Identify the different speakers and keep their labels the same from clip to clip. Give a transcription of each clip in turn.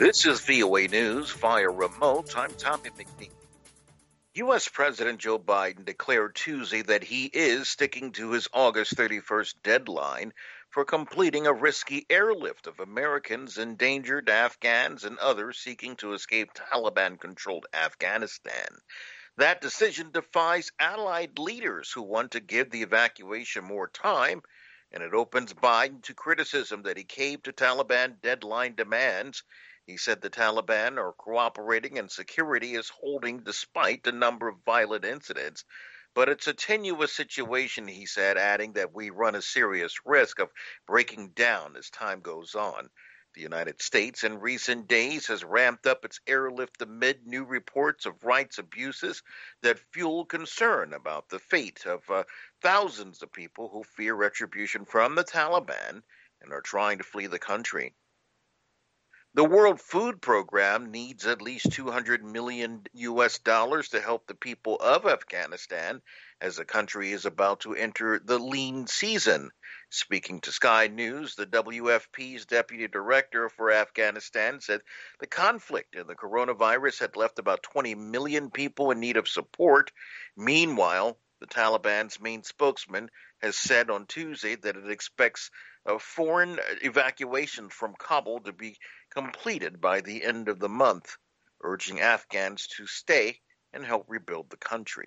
Speaker 1: This is VOA News via remote. I'm Tommy McNeil. U.S. President Joe Biden declared Tuesday that he is sticking to his August 31st deadline for completing a risky airlift of Americans, endangered Afghans, and others seeking to escape Taliban-controlled Afghanistan. That decision defies allied leaders who want to give the evacuation more time, and it opens Biden to criticism that he caved to Taliban deadline demands. He said the Taliban are cooperating and security is holding despite the number of violent incidents. But it's a tenuous situation, he said, adding that we run a serious risk of breaking down as time goes on. The United States in recent days has ramped up its airlift amid new reports of rights abuses that fuel concern about the fate of thousands of people who fear retribution from the Taliban and are trying to flee the country. The World Food Program needs at least 200 million US dollars to help the people of Afghanistan as the country is about to enter the lean season. Speaking to Sky News, the WFP's deputy director for Afghanistan said the conflict and the coronavirus had left about 20 million people in need of support. Meanwhile, the Taliban's main spokesman has said on Tuesday that it expects foreign evacuations from Kabul to be completed by the end of the month, urging Afghans to stay and help rebuild the country.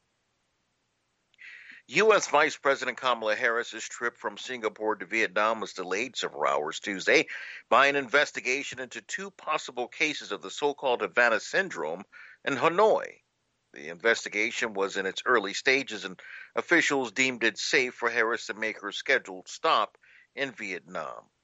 Speaker 1: U.S. Vice President Kamala Harris's trip from Singapore to Vietnam was delayed several hours Tuesday by an investigation into two possible cases of the so-called Havana Syndrome in Hanoi. The investigation was in its early stages, and officials deemed it safe for Harris to make her scheduled stop in Vietnam.